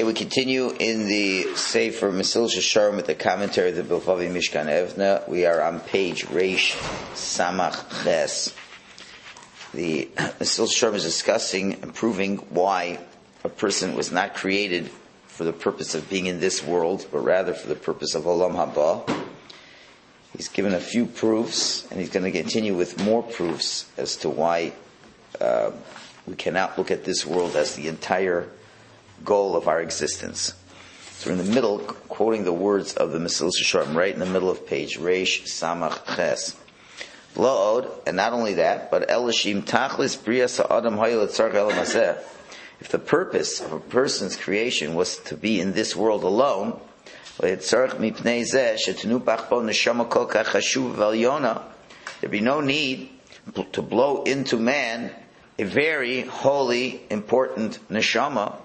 Okay, we continue in the Sefer Mesilas Yesharim with the commentary of the Bilvavi Mishkan Evna. We are on page Reish Samach Ches. The Mesilas Yesharim is discussing and proving why a person was not created for the purpose of being in this world, but rather for the purpose of Olam Haba. He's given a few proofs, and he's going to continue with more proofs as to why we cannot look at this world as the entire goal of our existence. So we're in the middle, quoting the words of the Mesilas Yesharim, right in the middle of page Reish Samach Ches. Lo'od, and not only that, but Elishim Tachlis Brias Ha'adam Hayel Etzarch Elam Hazeh. If the purpose of a person's creation was to be in this world alone, there'd be no need to blow into man a very holy, important neshama,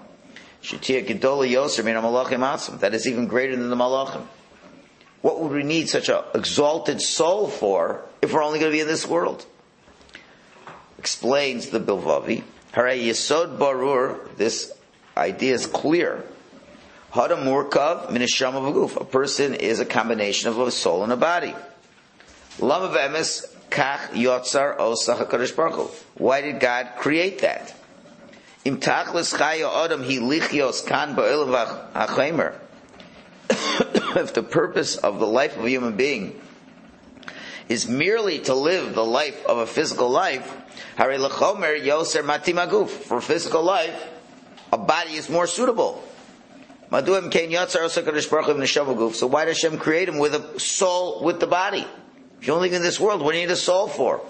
that is even greater than the malachim. What would we need such an exalted soul for if we're only going to be in this world? Explains the Bilvavi. Haray Yesod Barur, this idea is clear. Hada Murkav min neshama v'guf. A person is a combination of a soul and a body. Lama v'emes kach yotzar osach HaKadosh Baruch Hu. Why did God create that? Im tachlis chaya adam hi lichios kan ba'olam ha'chaimer. If the purpose of the life of a human being is merely to live the life of a physical life, hari lechomer yoser matim aguf. For physical life, a body is more suitable. Maduim kein yotzar osach HaKadosh Baruch Hu neshama guf. So why does Hashem create him with a soul with the body? If you're only in this world, what do you need a soul for?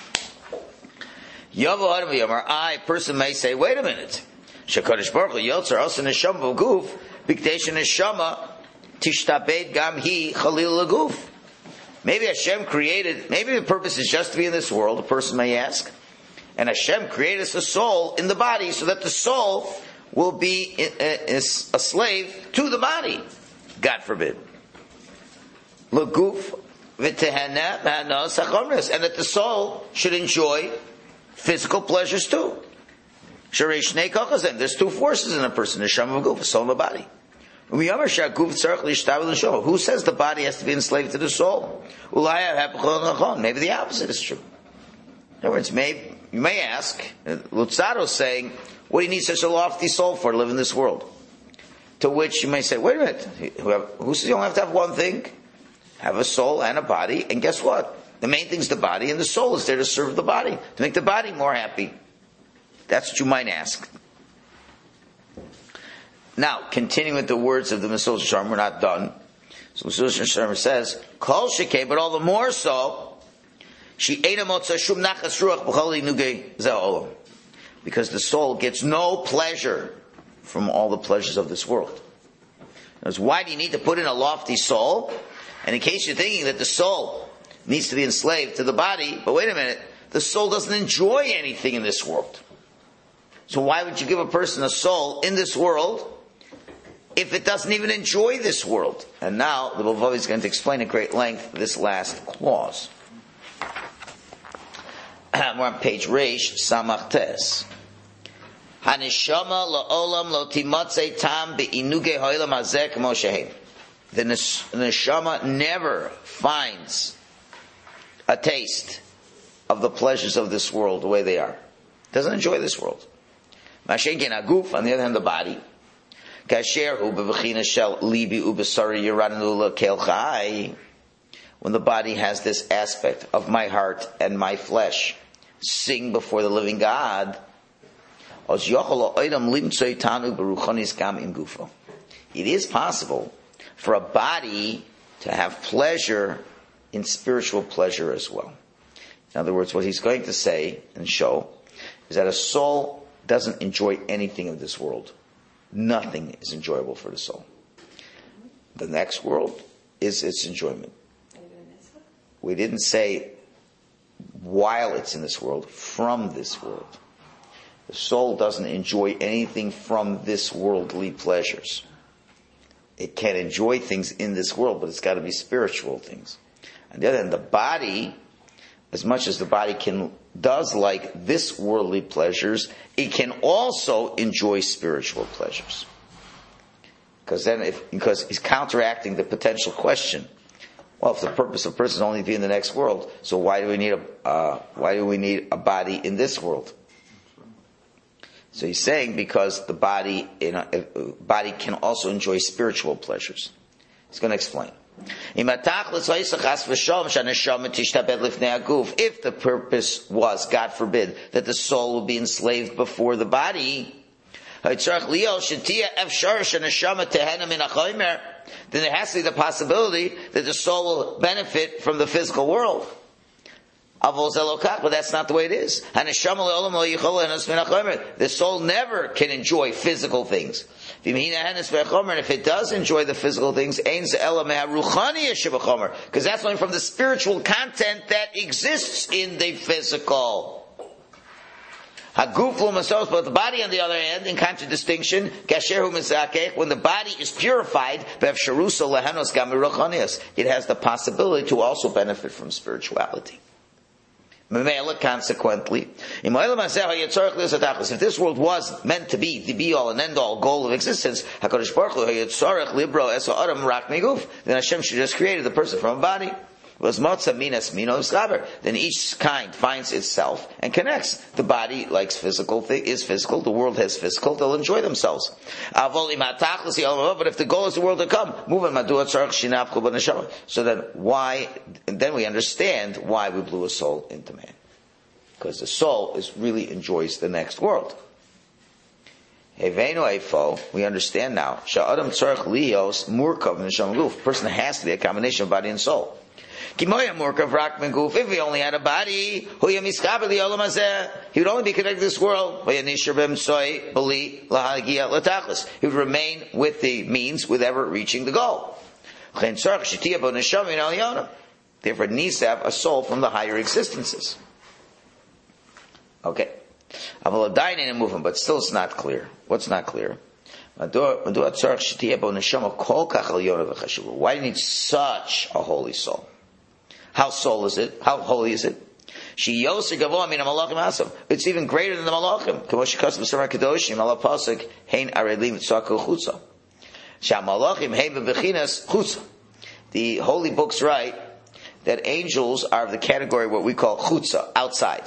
I, person may say, wait a minute. Shakadosh Baruch Hu Yotzar Osa Neshama V'Guf B'Kdei Neshama Tishtabed Gam Hi Chalil L'Guf. Maybe Hashem created, maybe the purpose is just to be in this world, a person may ask. And Hashem created us a soul in the body so that the soul will be a slave to the body. God forbid. L'Guf V'Tehana Ma'ana Sachomres. And that the soul should enjoy physical pleasures too. There's two forces in a person: neshama and guf, soul and the body. Who says the body has to be enslaved to the soul? Maybe the opposite is true. In other words, you may ask, Luzzatto is saying, what do you need such a lofty soul for to live in this world? To which you may say, wait a minute, who says you don't have to have one thing? Have a soul and a body, and guess what? The main thing is the body, and the soul is there to serve the body, to make the body more happy. That's what you might ask. Now, continuing with the words of the Mesilas Yesharim, we're not done. So Mesilas Yesharim says, Kol shekei, but all the more so, she eina motza shum nachas ruach b'chol inugei zeh. Because the soul gets no pleasure from all the pleasures of this world. Because why do you need to put in a lofty soul? And in case you're thinking that the soul needs to be enslaved to the body, but wait a minute, the soul doesn't enjoy anything in this world. So why would you give a person a soul in this world if it doesn't even enjoy this world? And now the Bilvavi is going to explain at great length this last clause. We're on page Reish Samach Tes. Haneshama la'olam lo timatzei tam be'inuge ha'olam hazeh k'mo shehem. The neshama never finds a taste of the pleasures of this world the way they are. Doesn't enjoy this world. Mashenken aguf, on the other hand, the body. Kasher hu bevechina shel libi ubesari yiranulu lekel chai. When the body has this aspect of my heart and my flesh, sing before the living God. It is possible for a body to have pleasure in spiritual pleasure as well. In other words, what he's going to say and show is that a soul doesn't enjoy anything of this world. Nothing is enjoyable for the soul. The next world is its enjoyment. We didn't say while it's in this world, from this world. The soul doesn't enjoy anything from this worldly pleasures. It can enjoy things in this world, but it's got to be spiritual things. On the other hand, the body, as much as the body does like this worldly pleasures, it can also enjoy spiritual pleasures. because he's counteracting the potential question. Well, if the purpose of person is only to be in the next world, so why do we need a body in this world? So he's saying because the body can also enjoy spiritual pleasures. He's going to explain. If the purpose was, God forbid, that the soul will be enslaved before the body, then there has to be the possibility that the soul will benefit from the physical world. But that's not the way it is. The soul never can enjoy physical things. And if it does enjoy the physical things, because that's only from the spiritual content that exists in the physical. But the body, on the other hand, in contradistinction, when the body is purified, it has the possibility to also benefit from spirituality. Consequently, if this world was meant to be the be-all and end-all goal of existence, then Hashem should just created the person from a body. Then each kind finds itself and connects. The body likes physical, is physical, the world has physical, they'll enjoy themselves. But if the goal is the world to come, so then we understand why we blew a soul into man. Because the soul really enjoys the next world. We understand now. A person has to be a combination of body and soul. If he only had a body, he would only be connected to this world. He would remain with the means with ever reaching the goal. Therefore, it needs to have a soul from the higher existences. Okay. In a movement, but still it's not clear. What's not clear? Why do you need such a holy soul? How soul is it? How holy is it? It's even greater than the malachim. The holy books write that angels are of the category what we call chutza, outside,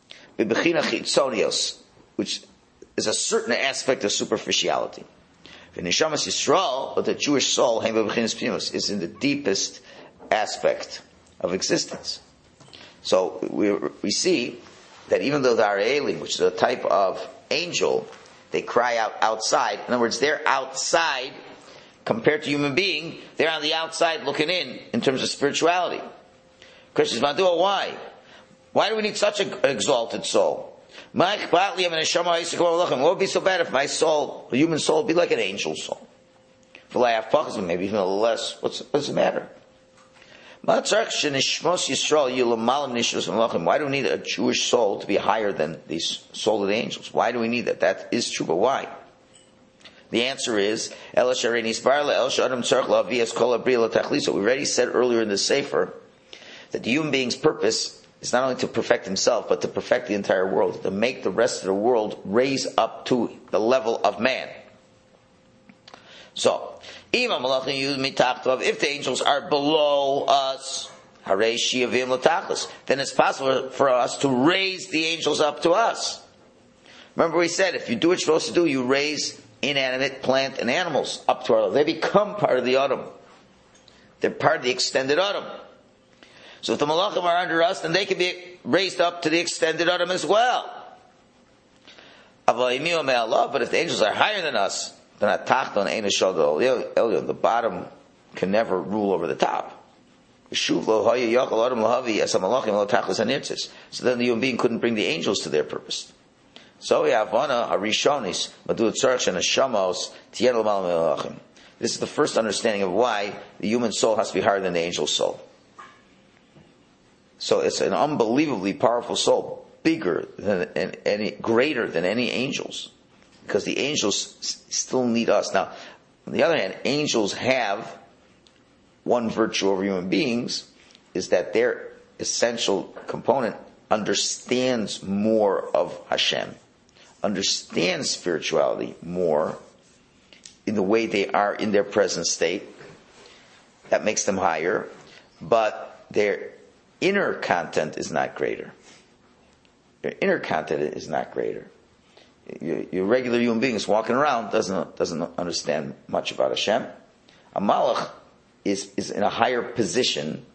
which is a certain aspect of superficiality. But the Jewish soul is in the deepest aspect of existence. So we see that even though the Arelim, which is a type of angel, they cry out outside. In other words, they're outside compared to human being. They're on the outside looking in terms of spirituality. Questions, Madua, why? Why do we need such an exalted soul? What would be so bad if my soul, a human soul, would be like an angel soul? Maybe even a little less. What's the matter? Why do we need a Jewish soul to be higher than the soul of the angels? Why do we need that? That is true, but why? The answer is, we already said earlier in the Sefer that the human being's purpose is not only to perfect himself, but to perfect the entire world, to make the rest of the world raise up to the level of man. So, if the angels are below us, then it's possible for us to raise the angels up to us. Remember we said, if you do what you're supposed to do, you raise inanimate plant and animals up to our level. They become part of the Adam. They're part of the extended Adam. So if the Malachim are under us, then they can be raised up to the extended Adam as well. But if the angels are higher than us, the bottom can never rule over the top. So then the human being couldn't bring the angels to their purpose. So this is the first understanding of why the human soul has to be higher than the angel soul. So it's an unbelievably powerful soul, greater than any angels. Because the angels still need us. Now, on the other hand, angels have one virtue over human beings, is that their essential component understands more of Hashem, understands spirituality more, in the way they are in their present state. That makes them higher, but their inner content is not greater. Their inner content is not greater. Your regular human being is walking around, doesn't understand much about Hashem. A malach is in a higher position,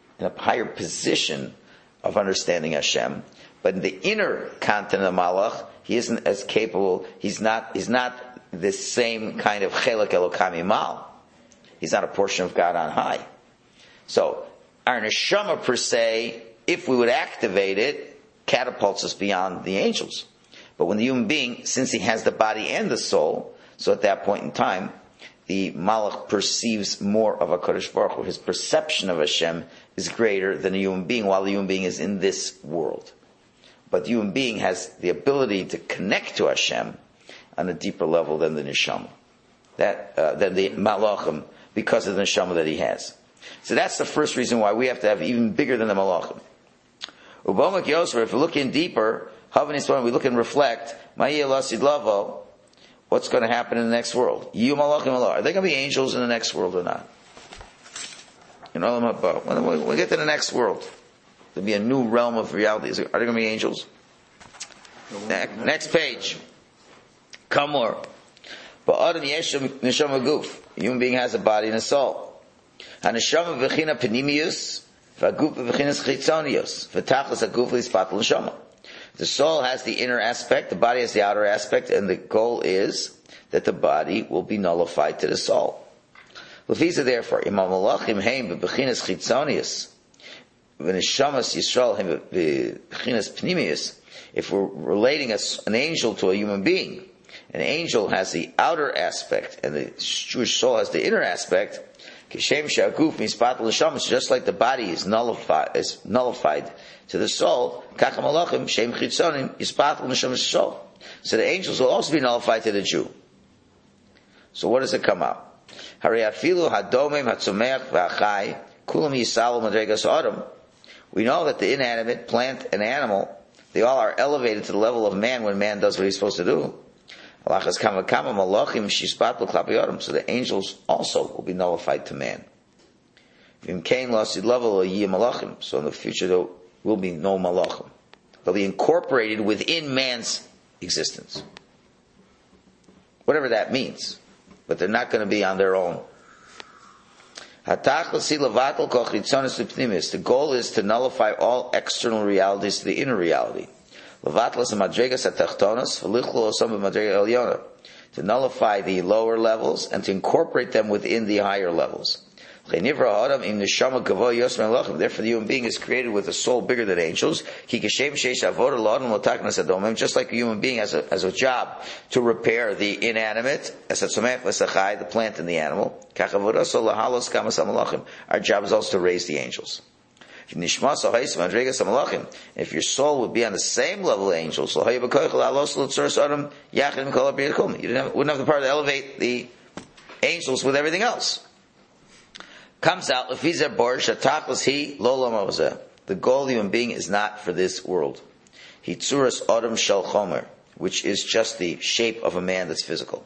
of understanding Hashem. But in the inner content of the malach, he isn't as capable. He's not the same kind of chelek elokam imal. He's not a portion of God on high. So our neshama per se, if we would activate it, catapults us beyond the angels. But when the human being, since he has the body and the soul, so at that point in time, the malach perceives more of a Kodesh Baruch Hu. His perception of Hashem is greater than a human being, while the human being is in this world. But the human being has the ability to connect to Hashem on a deeper level than the neshama, than the malachim, because of the neshama that he has. So that's the first reason why we have to have even bigger than the malachim. Ubomak Yosef, if we look in deeper, we look and reflect, what's going to happen in the next world? Are they going to be angels in the next world or not? When we get to the next world, there'll be a new realm of reality. Are there going to be angels? Next page. Come more. A human being has a body and a soul. The soul has the inner aspect, the body has the outer aspect, and the goal is that the body will be nullified to the soul. Lefisa, therefore, if we're relating an angel to a human being, an angel has the outer aspect, and the Jewish soul has the inner aspect. Just like the body is nullified to the soul, so the angels will also be nullified to the Jew. So what does it come out? We know that the inanimate, plant and animal, they all are elevated to the level of man when man does what he's supposed to do. So the angels also will be nullified to man. So in the future there will be no malachim. They'll be incorporated within man's existence. Whatever that means. But they're not going to be on their own. The goal is to nullify all external realities to the inner reality. To nullify the lower levels and to incorporate them within the higher levels. Therefore the human being is created with a soul bigger than angels. Just like a human being has a job to repair the inanimate, the plant and the animal. Our job is also to raise the angels. If your soul would be on the same level of angels, you wouldn't have the power to elevate the angels with everything else. Comes out, the goal of the human being is not for this world. Which is just the shape of a man that's physical.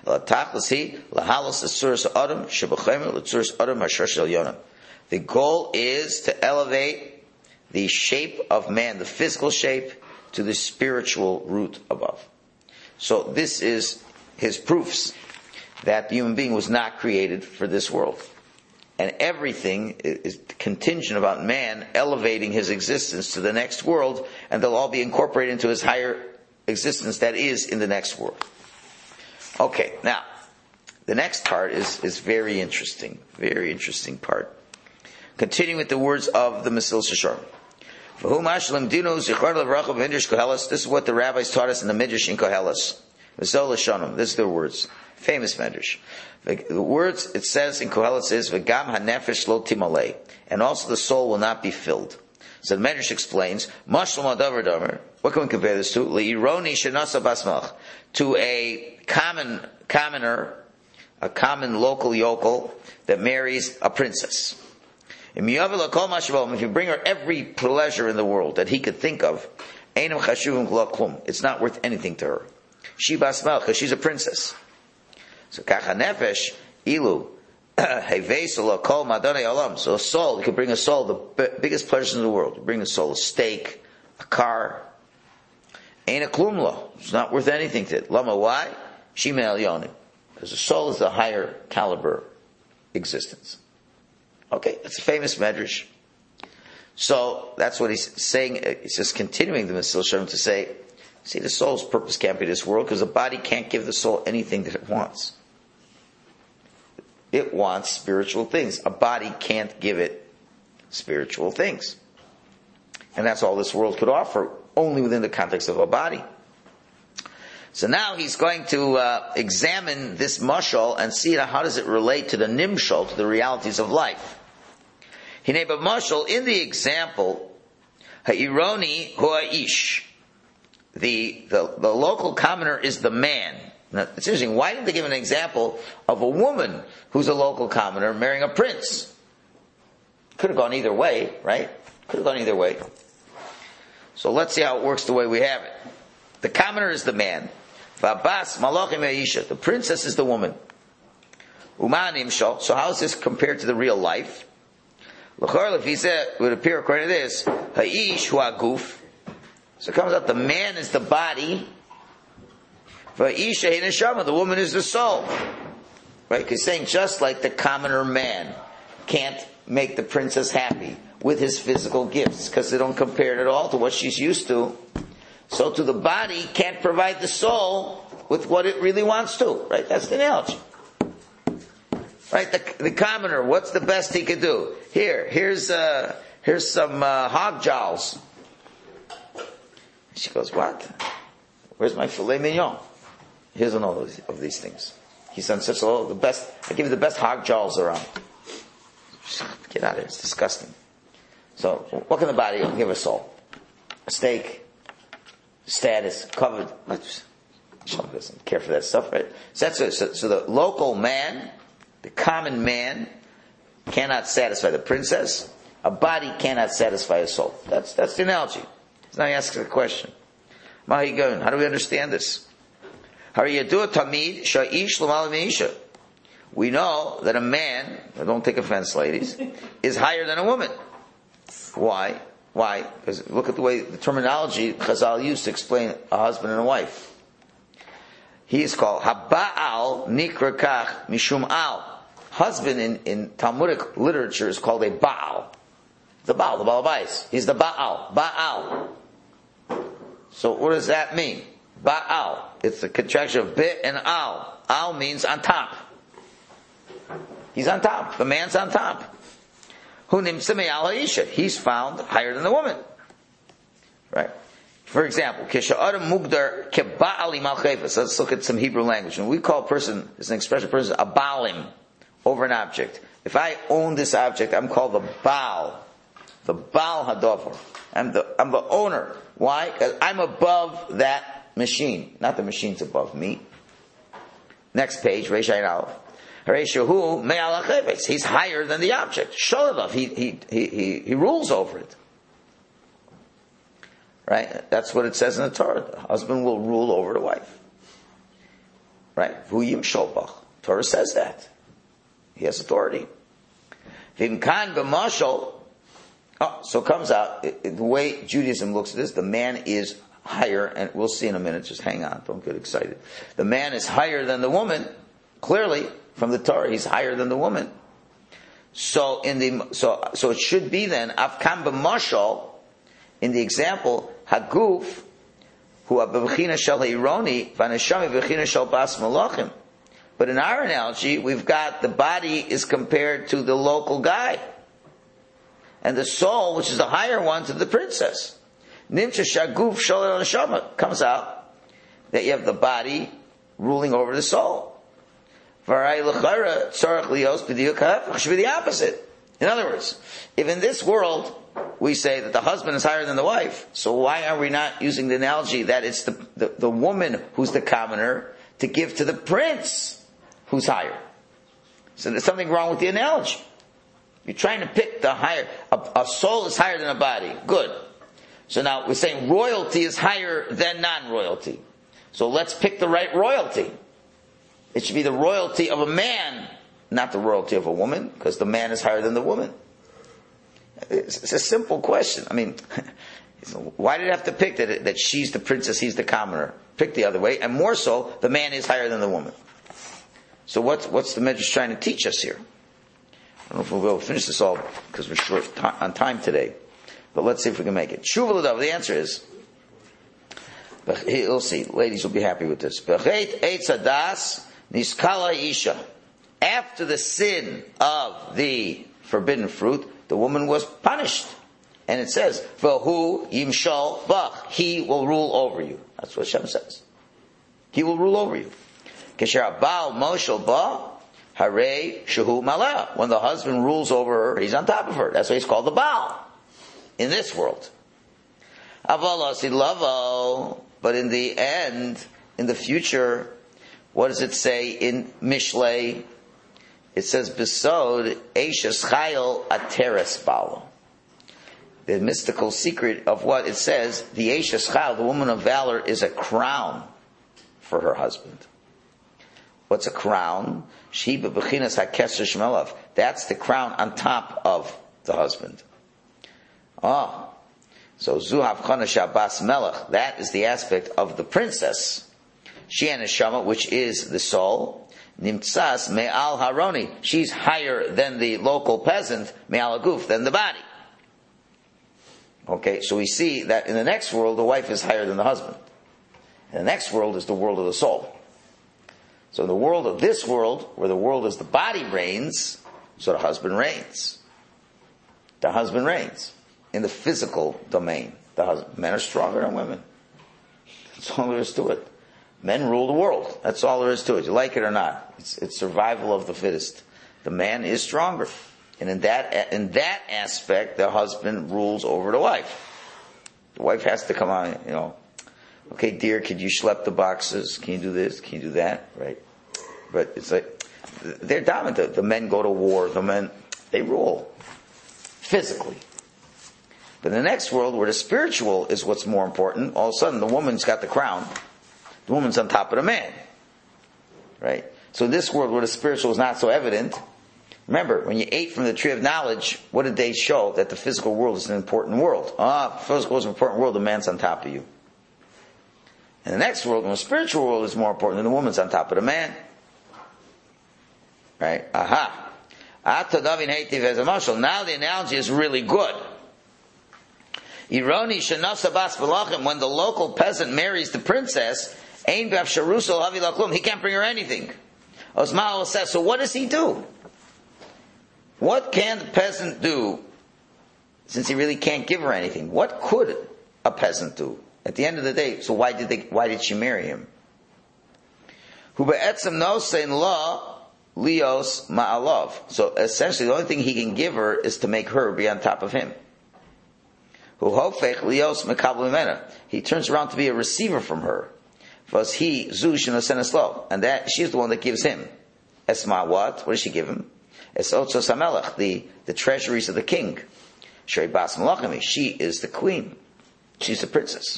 The goal is to elevate the shape of man, the physical shape, to the spiritual root above. So this is his proofs that the human being was not created for this world. And everything is contingent about man elevating his existence to the next world, and they'll all be incorporated into his higher existence that is in the next world. Okay, now, the next part is very interesting part. Continuing with the words of the Mesilas Yesharim. This is what the rabbis taught us in the Midrash in Koheles. This is their words. Famous Midrash. The words it says in Koheles is V'gam hanefesh lo timalei, and also the soul will not be filled. So the Midrash explains, Mashlam adavar damer. What can we compare this to? Le'ironi shenasa basmalch, to a commoner, a common local yokel that marries a princess. If you bring her every pleasure in the world that he could think of, it's not worth anything to her. She basmalch, because she's a princess. So kacha nefesh ilu hevesel kol madonei olam. So a soul, you can bring a soul the biggest pleasures in the world. You bring a soul a steak, a car. Ain't a klum lo. It's not worth anything to it. Lama, why? Shima elyonim. Because the soul is the higher caliber existence. Okay, that's a famous medrash. So that's what he's saying. He's just continuing the Mesil Shalom to say, see, the soul's purpose can't be this world because the body can't give the soul anything that it wants. It wants spiritual things. A body can't give it spiritual things. And that's all this world could offer, only within the context of a body. So now he's going to examine this mashal and see how does it relate to the nimshal, to the realities of life. Hinei b'mashal, in the example, ha'ironi hua'ish. The local commoner is the man. Now, it's interesting. Why didn't they give an example of a woman who's a local commoner marrying a prince? Could have gone either way, right? Could have gone either way. So let's see how it works the way we have it. The commoner is the man. V'abas malachim ha'isha. The princess is the woman. Umanim shal. So how is this compared to the real life? L'chor lefizeh, it would appear according to this, ha'ish hu haguf. So it comes out the man is the body, va'isha hi neshama, the woman is the soul. Right? Because he's saying just like the commoner man can't make the princess happy with his physical gifts, because they don't compare it at all to what she's used to, so to the body can't provide the soul with what it really wants to. Right? That's the analogy. Right, the commoner, what's the best he could do? Here's some hog jowls. She goes, what? Where's my filet mignon? He doesn't know of these things. He says, the best. I give you the best hog jowls around. Get out of here! It's disgusting. So, what can the body give a soul? A steak, status, covered. She doesn't care for that stuff, right? So the local man, the common man, cannot satisfy the princess. A body cannot satisfy a soul. That's the analogy. So now he asks the question. Mahigun, how do we understand this? We know that a man, don't take offense ladies, is higher than a woman. Why? Because look at the way the terminology Chazal used to explain a husband and a wife. He is called Haba'al Nikra Kach Mishum Al. Husband in Talmudic literature is called a Baal. The Baal Bais. He's the Baal. So what does that mean? Baal. It's the contraction of bit and al. Al means on top. He's on top. The man's on top. He's found higher than the woman. Right? For example, let's look at some Hebrew language. When we call a person, it's an expression, person, a Baalim, over an object. If I own this object, I'm called the Baal Hadover. I'm the owner. Why? Because I'm above that machine. Not the machine's above me. Next page, Reish Ayin Aleph. He's higher than the object. Sholov, he rules over it. Right? That's what it says in the Torah. The husband will rule over the wife. Right? V'yim sholbach. Torah says that. He has authority. V'imkan b'mashal. So it comes out, the way Judaism looks at this, the man is higher, and we'll see in a minute, just hang on, don't get excited. The man is higher than the woman, clearly, from the Torah, he's higher than the woman. So it should be then, Afkan b'mashal, in the example, Haguf, hu b'bechina shel ha'ironi, v'aneshama b'bechina shel bas malachim. But in our analogy, we've got the body is compared to the local guy. And the soul, which is the higher one, to the princess. Nimcha shaguf sholel neshama, comes out that you have the body ruling over the soul. Varai l'chara tzarech lios b'diuk ha'hafach, should be the opposite. In other words, if in this world we say that the husband is higher than the wife, so why are we not using the analogy that it's the woman who's the commoner to give to the prince who's higher? So there's something wrong with the analogy. You're trying to pick the higher. A soul is higher than a body. Good. So now we're saying royalty is higher than non-royalty. So let's pick the right royalty. It should be the royalty of a man, not the royalty of a woman, because the man is higher than the woman. It's a simple question. I mean, why did it have to pick that she's the princess, he's the commoner? Pick the other way, and more so, the man is higher than the woman. So what's the Medrash trying to teach us here? I don't know if we'll be able to finish this all because we're short on time today. But let's see if we can make it. Shuva l'dav, the answer is, we'll see, ladies will be happy with this. After the sin of the forbidden fruit, the woman was punished. And it says, V'hu yimshal bach, he will rule over you. That's what Hashem says. He will rule over you. Kesher Baal Moshel ba, Hare Shehu Maleh. When the husband rules over her, he's on top of her. That's why he's called the Baal in this world. Aval Lavo. But in the end, in the future, what does it say in Mishlei? It says, Besod Eishes Chayil Ateres Baal. The mystical secret of what it says, the Eishes Chayil, the woman of valor, is a crown for her husband. What's a crown? Sheba Bechinas HaKeser Shmelav. That's the crown on top of the husband. So Zuhav Chana Shabbas Melech, that is the aspect of the princess. She and Neshama, which is the soul. Nimtzas Me'al Haroni. She's higher than the local peasant, Me'al Aguf, than the body. Okay, so we see that in the next world, the wife is higher than the husband. And the next world is the world of the soul. So in the world of this world, where the world is the body reigns, so the husband reigns. The husband reigns in the physical domain. Men are stronger than women. That's all there is to it. Men rule the world. That's all there is to it. You like it or not. It's survival of the fittest. The man is stronger. And in that aspect, the husband rules over the wife. The wife has to come on, okay, dear, could you schlep the boxes? Can you do this? Can you do that? Right? But it's like, they're dominant. The men go to war. The men, they rule. Physically. But in the next world, where the spiritual is what's more important, all of a sudden the woman's got the crown. The woman's on top of the man. Right? So in this world where the spiritual is not so evident, remember, when you ate from the tree of knowledge, what did they show? That the physical world is an important world. Physical is an important world, the man's on top of you. In the next world, when the spiritual world is more important, then the woman's on top of the man. Right? Aha. Now the analogy is really good. Ironi shenafsa bas v'lachem, when the local peasant marries the princess, ein b'afsharuso havi laklum, he can't bring her anything. Osmael says, so what does he do? What can the peasant do, since he really can't give her anything? What could a peasant do? At the end of the day, so why did she marry him? Hu be'etzem nosein la lios ma'alov. So essentially, the only thing he can give her is to make her be on top of him. Hu hofech lios mekabel mimena. He turns around to be a receiver from her. Vos he zu shenosen eslo, and that she's the one that gives him. Esma what? What does she give him? Es otzos hamelech, the treasuries of the king. Shrei bas malachim. She is the queen. She's the princess.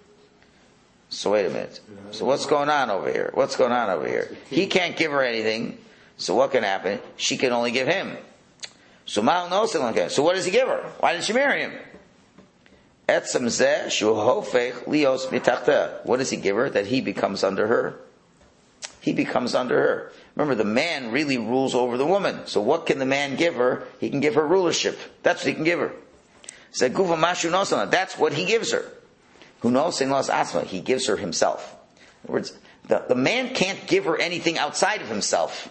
So wait a minute. So what's going on over here? He can't give her anything. So what can happen? She can only give him. So Mal knows it. So what does he give her? Why did she marry him? Etzem zeh shu hofech lios mitachteh. What does he give her? That he becomes under her. He becomes under her. Remember, the man really rules over the woman. So what can the man give her? He can give her rulership. That's what he can give her. That's what he gives her. Who knows? He gives her himself. In other words, the man can't give her anything outside of himself.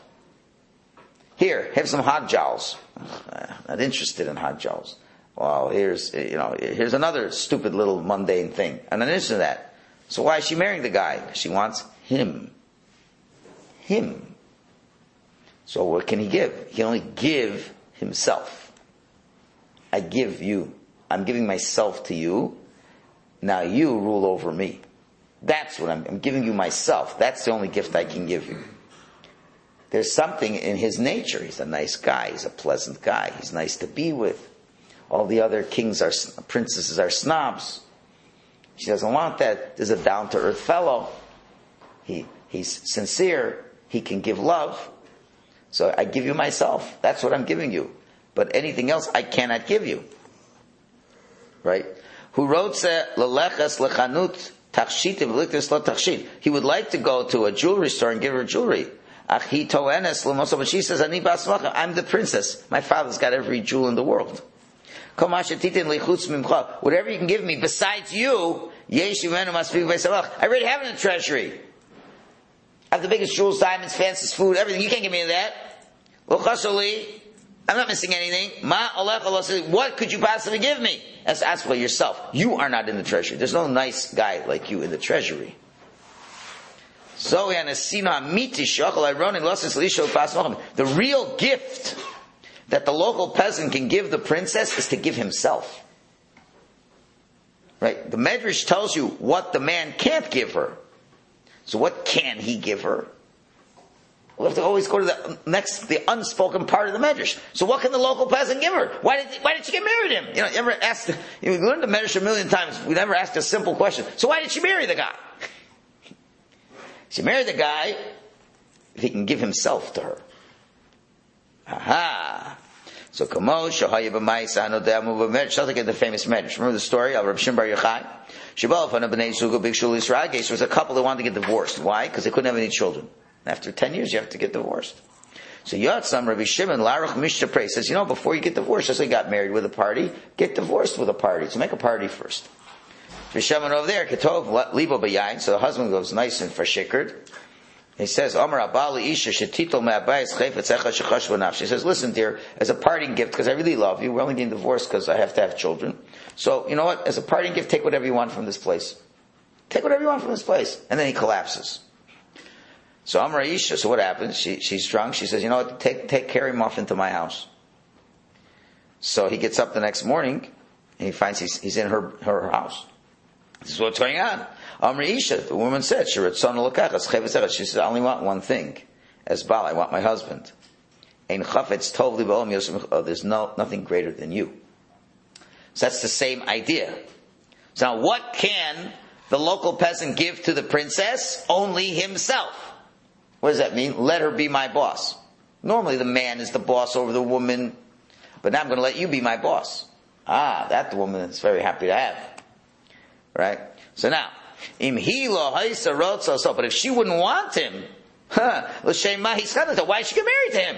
Here, have some hot jowls. Not interested in hot jowls. Well, here's another stupid little mundane thing. I'm not interested in that. So why is she marrying the guy? She wants him. Him. So what can he give? He can only give himself. I give you. I'm giving myself to you. Now you rule over me. That's what I'm giving you myself. That's the only gift I can give you. There's something in his nature. He's a nice guy. He's a pleasant guy. He's nice to be with. All the other princesses are snobs. She doesn't want that. There's a down-to-earth fellow. He's sincere. he can give love. So I give you myself. That's what I'm giving you. But anything else I cannot give you. Right? Who wrote leleches lechanut tachshitim v'liktis lo tachshit. He would like to go to a jewelry store and give her jewelry. Ach hi toenes l'moso, but she says, Ani bas malcha, I'm the princess. My father's got every jewel in the world. Whatever you can give me besides you, I already have it in the treasury. I have the biggest jewels, diamonds, fanciest food, everything. You can't give me that. I'm not missing anything. What could you possibly give me? Ask for yourself. You are not in the treasury. There's no nice guy like you in the treasury. The real gift that the local peasant can give the princess is to give himself. Right? The Medrash tells you what the man can't give her. So what can he give her? We'll have to always go to the unspoken part of the Medrash. So what can the local peasant give her? Why did she get married to him? You ever asked, we learned the Medrash a million times, we never asked a simple question. So why did she marry the guy? She married the guy if he can give himself to her. Aha! So Kamosh, Shahaya B'Maisa, Anodamu B'Medrash. Sounds like the famous Medrash. Remember the story of Rav Shimon Bar Yochai? Shibal Fana B'nei Zugo B'Shul Yisrael. There was a couple that wanted to get divorced. Why? Because they couldn't have any children. After 10 years, you have to get divorced. So Yotzam Rabbi Shimon Laruch Mishnah says, before you get divorced, just like you got married with a party, get divorced with a party. So make a party first. Shimon over there, Ketov Libo B'Yayin. So the husband goes nice and fashikerd. He says, She says, listen, dear, as a parting gift, because I really love you, we're only getting divorced because I have to have children. So, you know what? As a parting gift, take whatever you want from this place. Take whatever you want from this place. And then he collapses. So Amar Isha, so what happens? She's drunk. She says, you know what? Carry him off into my house. So he gets up the next morning, and he finds he's in her house. This is what's going on. Amar Isha, the woman said, she says, I only want one thing. As Baal, I want my husband. There's nothing greater than you. So that's the same idea. So now what can the local peasant give to the princess? Only himself. What does that mean? Let her be my boss. Normally the man is the boss over the woman, but now I'm going to let you be my boss. That the woman is very happy to have. Right? So now, but if she wouldn't want him, why did she get married to him?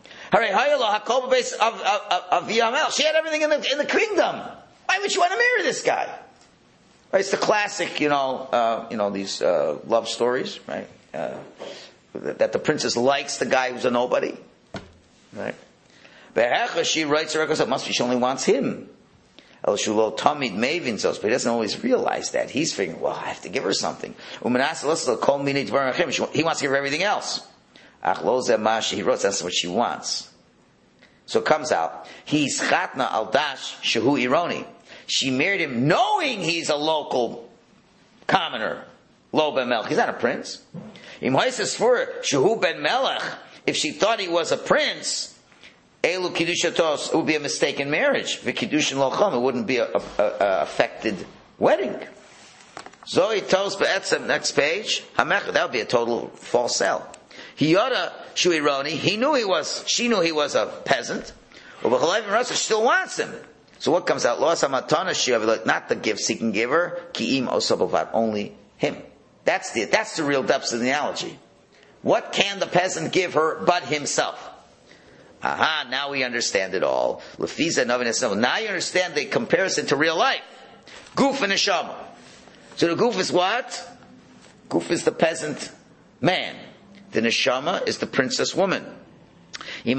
She had everything in the kingdom. Why would you want to marry this guy? Right? It's the classic, these love stories, right? That the princess likes the guy who's a nobody, right? She writes, it must be she only wants him. But he doesn't always realize that. He's figuring, well, I have to give her something. He wants to give her everything else. He wrote, that's what she wants. So it comes out, he's chatna al dash shehu ironi. She married him knowing he's a local commoner. Lo ben melech. He's not a prince. Shehu ben melech. If she thought he was a prince, Elu kiddushatos, it would be a mistaken marriage. V'kiddushin lo chom, it wouldn't be a affected wedding. Zoe tells be'etzem, next page, hamech, that would be a total false sale. Hiyada shuironi, she knew he was a peasant. She still wants him. So what comes out? Not the gifts he can give her, ki'im osabovat, only him. That's the real depths of the analogy. What can the peasant give her but himself? Now we understand it all. Now you understand the comparison to real life. Guf and neshama. So the guf is what? Guf is the peasant man. The neshama is the princess woman. If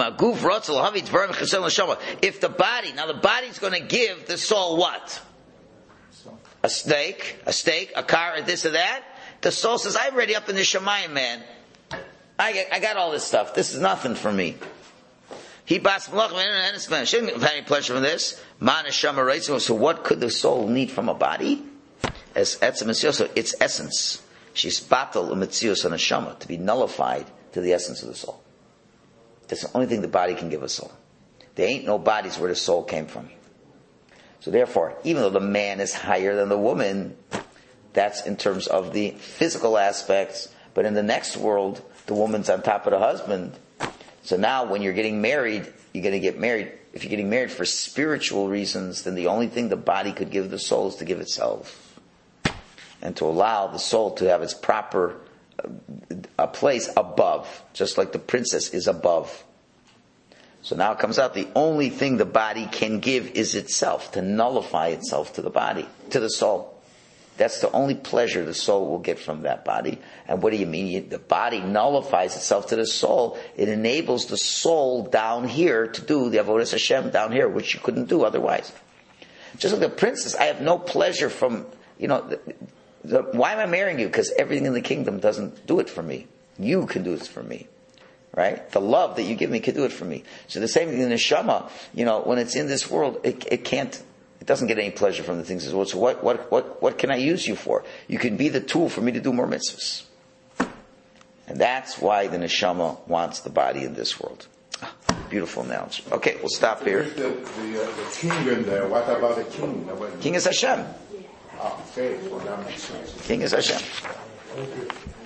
the body is going to give the soul what? A steak, a car, this or that. The soul says, I'm already up in the Shemayim, man. I got all this stuff. This is nothing for me. He bas malach, shouldn't have any pleasure from this. So what could the soul need from a body? As its essence. She's batal u'metzius on a neshama, to be nullified to the essence of the soul. That's the only thing the body can give a soul. There ain't no bodies where the soul came from. So therefore, even though the man is higher than the woman, that's in terms of the physical aspects, But in the next world, the woman's on top of the husband. So now when you're getting married, you're going to get married. If you're getting married for spiritual reasons, then the only thing the body could give the soul is to give itself. And to allow the soul to have its proper place above, just like the princess is above. So now it comes out the only thing the body can give is itself, to nullify itself to the body, to the soul. That's the only pleasure the soul will get from that body. And what do you mean? The body nullifies itself to the soul. It enables the soul down here to do the Avodas Hashem down here, which you couldn't do otherwise. Just like the princess, I have no pleasure from, why am I marrying you? Because everything in the kingdom doesn't do it for me. You can do it for me. Right? The love that you give me can do it for me. So the same thing in the neshama, when it's in this world, it doesn't get any pleasure from the things of this world. So what can I use you for? You can be the tool for me to do more mitzvahs. And that's why the neshama wants the body in this world. Beautiful announcement. Okay, we'll stop here. The king in there, what about the king? King is Hashem. Okay, well that makes sense. King is Hashem.